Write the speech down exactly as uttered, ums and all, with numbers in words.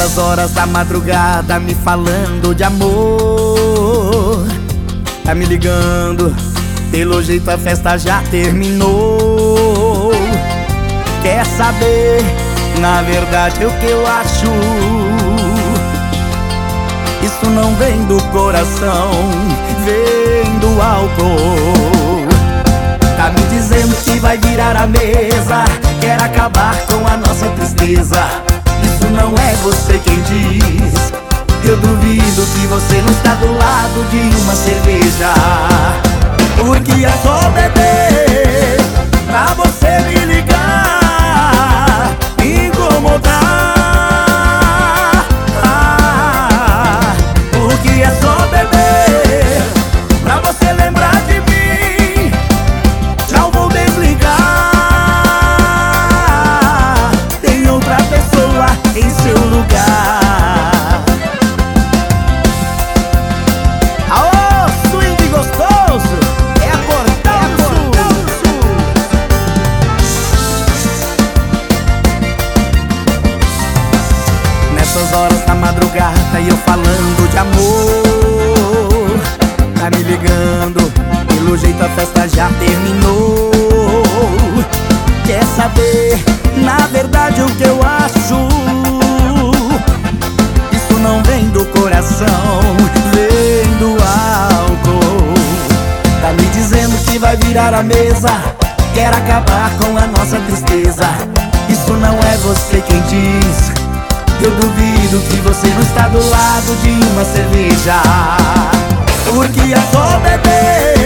Nessas horas da madrugada me falando de amor, tá me ligando, pelo jeito a festa já terminou. Quer saber, na verdade, o que eu acho? Isso não vem do coração, vem do álcool. Tá me dizendo que vai virar a mesa, quer acabar com a nossa tristeza. Isso não é você quem diz. Eu duvido que você não está do lado de uma cerveja, porque é só beber pra você me ligar, me incomodar. Ah, porque é só beber pra você lembrar de mim. Já vou desligar, tem outra pessoa em seu lugar. Aô, swing gostoso, é a Portão do Sul. Nessas horas da madrugada e eu falando de amor, tá me ligando, pelo jeito a festa já terminou. Quer saber, na verdade, o que eu acho? Isso não vem do coração, vem do álcool. Tá me dizendo que vai virar a mesa, quer acabar com a nossa tristeza. Isso não é você quem diz. Eu duvido que você não está do lado de uma cerveja, porque é só beber